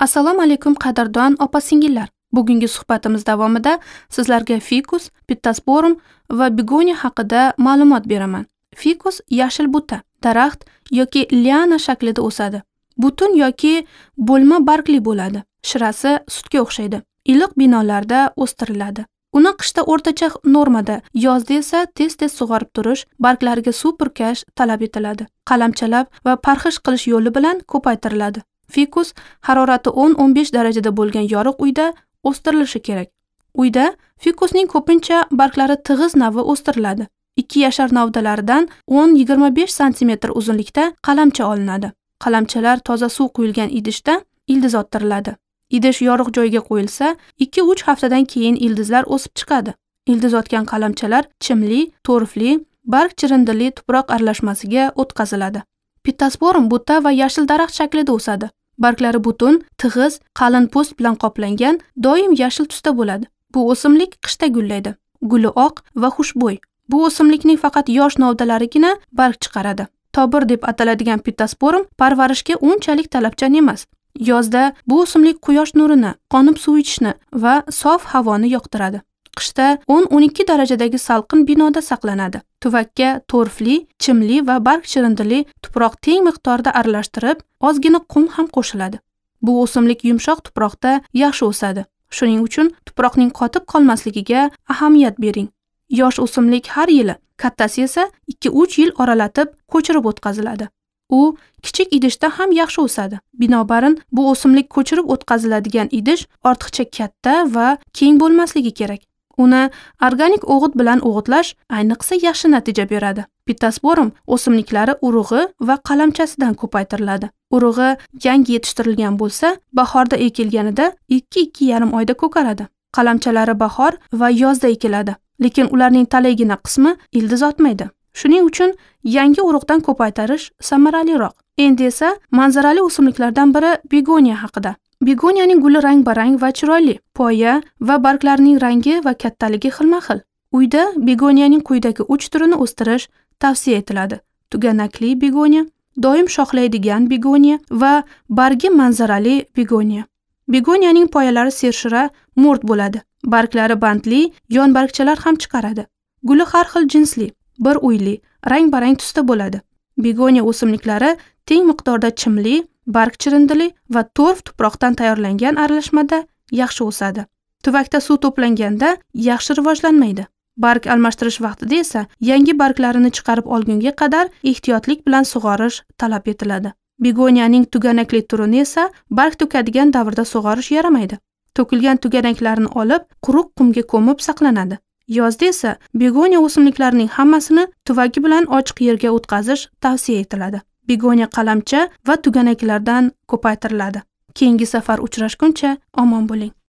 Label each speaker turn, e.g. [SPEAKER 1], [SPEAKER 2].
[SPEAKER 1] Assalomu alaykum qadrdon opa-singillar. Bugungi suhbatimiz davomida sizlarga fikus, pittosporum va begoniya haqida ma'lumot beraman. Fikus yashil buta, daraxt yoki liana shaklida o'sadi. Butun yoki bo'lma bargli bo'ladi. Shirasi sutga o'xshaydi. Iliq binolarda o'stiriladi. Uni qishda o'rtacha normada, yozda esa tez-tez sug'orib turish, barglariga suv purkash talab etiladi. Qalamchalab va parxish qilish yo'li bilan ko'paytiriladi. Fikus harorati 10-15 darajada bo'lgan yoriq uyda o'stirilishi kerak. Uyda fikusning ko'pincha barglari tig'iz navi o'stiriladi. 2 yashar novdalaridan 10-25 sm uzunlikda qalamcha olinadi. Qalamchalar toza suv quyilgan idishda ildiz ottiriladi. Idish yoriq joyga qo'yilsa, 2-3 haftadan keyin ildizlar o'sib chiqadi. Ildiz otgan qalamchalar chimli, to'rfli, barg chirindili tuproq aralashmasiga o'tkaziladi. Pittosporum buta va yashil daraxt shaklida o'sadi. Barglari butun, tig'iz, qalin po'st bilan qoplangan, doim yashil tusda bo'ladi. Bu o'simlik qishda gullaydi. Guli oq va xushbo'y. Bu o'simlikning faqat yosh novdalarigina barg chiqaradi. Tobir deb ataladigan pittosporum parvarishga unchalik talabchan emas. Yozda bu o'simlik quyosh nurini, qonib suv ichishni va sof havoni yoqtiradi. Qishda 10-12 darajadagi salqin binoda saqlanadi. Tuvakka to'rfli, chimli va barg chirindili tuproq teng miqdorda aralashtirib, ozgina qum ham qo'shiladi. Bu o'simlik yumshoq tuproqda yaxshi o'sadi. Shuning uchun tuproqning qotib qolmasligiga ahamiyat bering. Yosh o'simlik har yili, kattasi esa 2-3 yil oralatib ko'chirib o'tkaziladi. U kichik idishda ham yaxshi o'sadi. Binobarin bu o'simlik ko'chirib o'tkaziladigan idish ortiqcha katta va keng bo'lmasligi kerak. Uni organik o'g'it bilan o'g'itlash ayniqsa yaxshi natija beradi. Pittosporum o'simliklari urug'i va qalamchasidan ko'paytiriladi. Urug'i yangi yetishtirilgan bo'lsa, bahorda ekilganida 2-2,5 oyda ko'karadi. Qalamchalari bahor va yozda ekiladi, lekin ularning talaygina qismi ildiz otmaydi. Shuning uchun yangi urug'dan ko'paytirish samaraliroq. Endi esa manzarali o'simliklardan biri begoniya haqida. Begoniyaning guli rang-barang va chiroyli. Poya va barglarining rangi va kattaligi xilma-xil. Uyda begoniyaning quyidagi 3 turini o'stirish tavsiya etiladi. Tuganakli begoniya, doim shoxlaydigan begoniya va bargi manzarali begoniya. Begoniyaning poyalari sershira, mo'rt bo'ladi. Barglari bandli, yon bargchalar ham chiqaradi. Guli har xil jinsli, bir uyli, rang-barang tusda bo'ladi. Begoniya o'simliklari teng miqdorda chimli, barg chirindili va to'rf tuproqdan tayyorlangan aralashmada yaxshi o'sadi. Tuvakda suv to'planganda yaxshi rivojlanmaydi. Barg almashtirish vaqtida esa yangi barglarini chiqarib olgunga qadar ehtiyotlik bilan sug'orish talab etiladi. Begoniyaning tuganakli turini esa barg to'kadigan davrda sug'orish yaramaydi. To'kilgan tuganaklarni olib, quruq qumga ko'mib saqlanadi. Yozda esa begoniya o'simliklarining hammasini tuvagi bilan ochiq yerga o'tkazish tavsiya etiladi. Begoniya qalamcha va tuganaklardan ko'paytiriladi. Keyingi safar uchrashguncha omon bo'ling.